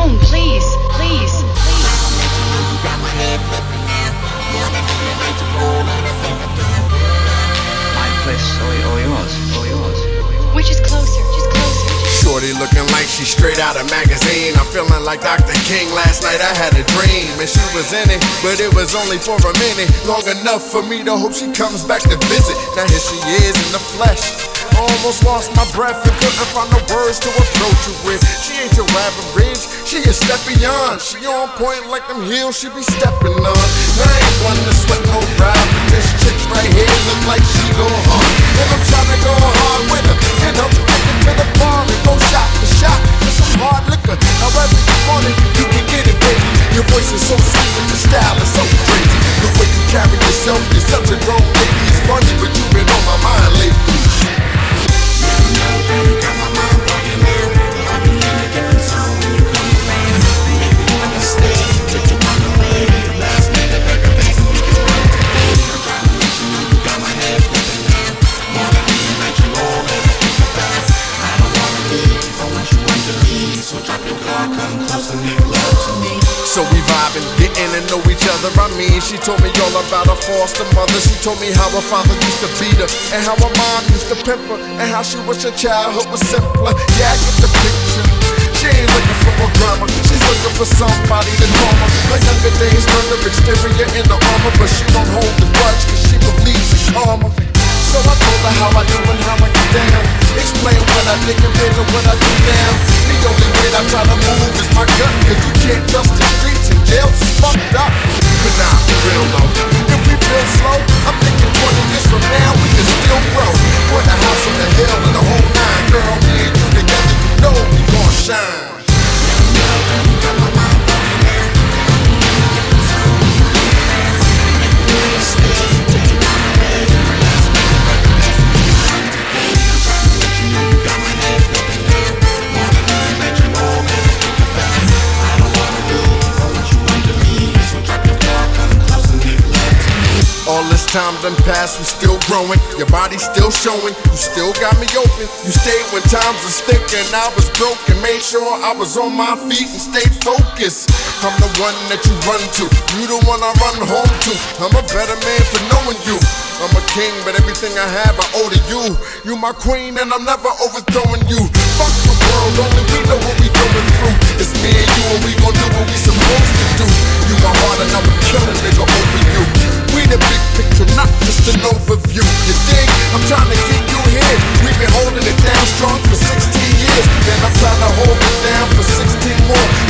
home, please, please, please. Got my head flipping now. Wanna be a major role in the film. My place or yours? Or yours? Which is closer? Just closer. Shorty looking like she straight out of magazine. I'm feeling like Dr. King. Last night I had a dream and she was in it, but it was only for a minute. Long enough for me to hope she comes back to visit. Now here she is in the flesh. Almost lost my breath and couldn't find the words to approach her with. She ain't your average, she a step beyond. She on point like them heels she be stepping on. I ain't one to sweat no ride, but this chick right here look like she go hard. And I'm trying to go hard with her, and I'm taking to the bar and go shot for shot with some hard liquor. However you want it, you can get it, baby. Your voice is so sweet, but your style is so crazy. The way you carry yourself, you're such a grown lady. It's funny, but you've been on my mind lately. So we vibing, getting to know each other. I mean, she told me all about her foster mother. She told me how her father used to beat her, and how her mom used to pimp her, and how she wished her childhood was simpler. Yeah, I get the picture. She ain't looking for a drama, she's looking for somebody to calm her. Her younger days turned her exterior into armor, but she don't hold the grudge, cause she believes in karma. So I told her how I do and how I get down. Explain what I think compared to what I do now. The only way I try to move is my gut, cause you can't trust the streets and jails is fucked up. But nah, for real though, if we real slow, I'm thinking 20 years from now we can still grow. Put a house on the hill and the whole nine, girl, me and you together, you know we gon' shine. All this time done passed, we still growing. Your body's still showing, you still got me open. You stayed when times was thick and I was broken. Made sure I was on my feet and stayed focused. I'm the one that you run to, you the one I run home to. I'm a better man for knowing you. I'm a king, but everything I have I owe to you. You my queen and I'm never overthrowing you. Fuck the world, only we know what we going through. It's me and you and we gon' do what we supposed to do. You my heart and I would kill a nigga over you. We the big picture, not just an overview. You dig? I'm trying to get you here. We've been holding it down strong for 16 years. And I'm trying to hold it down for 16 more.